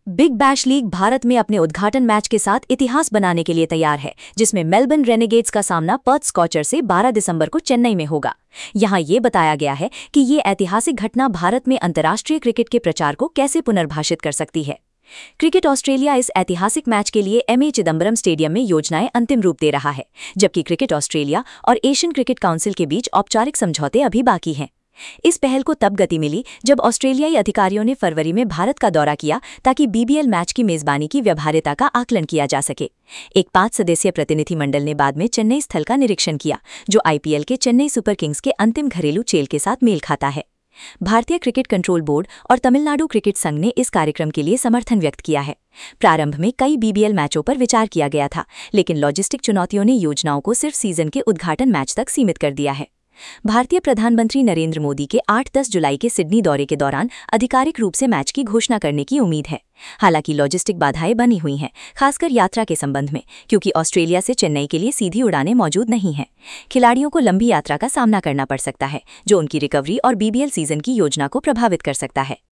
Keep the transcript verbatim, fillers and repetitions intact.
Big bash league Bharat में अपने उद्घाटन मैच के साथ इतिहास बनाने के लिए तैयार है, जिसमें मेलबर्न रेनेगेड्स का सामना पर्थ स्कॉचर से बारह दिसंबर को चेन्नई में होगा। यहां ये बताया गया है कि ये ऐतिहासिक घटना भारत में अंतर्राष्ट्रीय क्रिकेट के प्रचार को कैसे पुनर्भाषित कर सकती है। क्रिकेट ऑस्ट्रेलिया इस ऐतिहासिक मैच के लिए एम ए चिदम्बरम स्टेडियम में योजनाएं अंतिम रूप दे रहा है, जबकि क्रिकेट ऑस्ट्रेलिया और एशियन क्रिकेट काउंसिल के बीच औपचारिक समझौते अभी बाकी हैं। इस पहल को तब गति मिली जब ऑस्ट्रेलियाई अधिकारियों ने फरवरी में भारत का दौरा किया ताकि बी बी एल मैच की मेजबानी की व्यवहार्यता का आकलन किया जा सके। एक पांच सदस्यीय प्रतिनिधिमंडल ने बाद में चेन्नई स्थल का निरीक्षण किया, जो आई पी एल के चेन्नई सुपर किंग्स के अंतिम घरेलू चेल के साथ मेल खाता है। भारतीय क्रिकेट कंट्रोल बोर्ड और तमिलनाडु क्रिकेट संघ ने इस कार्यक्रम के लिए समर्थन व्यक्त किया है। प्रारंभ में कई बी बी एल मैचों पर विचार किया गया था, लेकिन लॉजिस्टिक चुनौतियों ने योजनाओं को सिर्फ सीजन के उद्घाटन मैच तक सीमित कर दिया है। भारतीय प्रधानमंत्री नरेंद्र मोदी के आठ दस जुलाई के सिडनी दौरे के दौरान आधिकारिक रूप से मैच की घोषणा करने की उम्मीद है। हालांकि लॉजिस्टिक बाधाएं बनी हुई हैं, खासकर यात्रा के संबंध में, क्योंकि ऑस्ट्रेलिया से चेन्नई के लिए सीधी उड़ानें मौजूद नहीं हैं। खिलाड़ियों को लंबी यात्रा का सामना करना पड़ सकता है, जो उनकी रिकवरी और बी बी एल सीजन की योजना को प्रभावित कर सकता है।